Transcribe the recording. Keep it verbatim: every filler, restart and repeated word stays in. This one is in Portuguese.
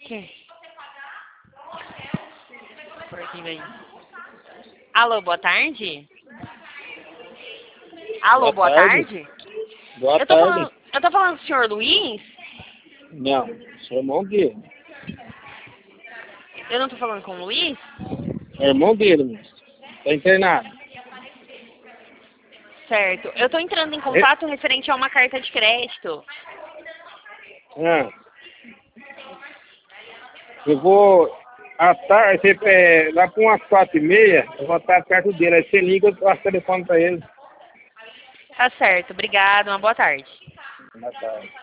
quê? Porquinho aí. Alô, boa tarde? Alô, boa, Boa tarde? tarde. Boa eu, tô tarde. falando, eu tô falando com o senhor Luiz? Não, sou irmão dele. Eu não tô falando com o Luiz? É irmão dele, moço. Tá internado. Certo. Eu tô entrando em contato referente a uma carta de crédito. Ah. Eu vou... À tarde, é, lá com umas quatro e meia, eu vou estar perto dele. Aí você liga, eu passo o telefone pra ele. Tá certo. Obrigado. Uma boa tarde. Boa tarde.